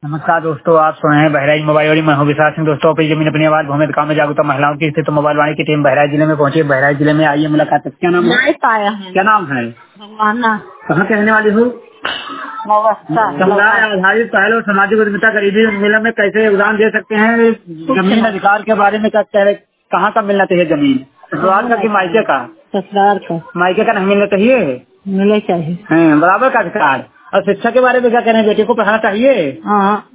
नमस्कार दोस्तों, आप सुन रहे हैं बहराइच मोबाइल वाली। मैं हूं विशाल सिंह। दोस्तों, अपनी जमीन अपनी आवाज भूमि काम में जागरूकता महिलाओं की स्थिति मोबाइल वाणी की टीम बहराइच जिले में पहुंची। बहराइच जिले में आइए मुलाकात। क्या नाम है? क्या नाम है? भगवाना कहाँ के रहने वाली हूँ? समुदाय आधारित पहल और सामाजिक उद्यमिता गरीबी उन्मूलन में कैसे योगदान दे सकते हैं? जमीन अधिकार के बारे में क्या कह रहे? कहाँ का मिलना चाहिए जमीन? ससुराल का कि मायके का? ससुराल का मायके का नहीं मिलना चाहिए? मिलना चाहिए। बराबर का अधिकार। और शिक्षा के बारे में क्या कह रहे हैं? बेटे को पढ़ाना चाहिए? हाँ।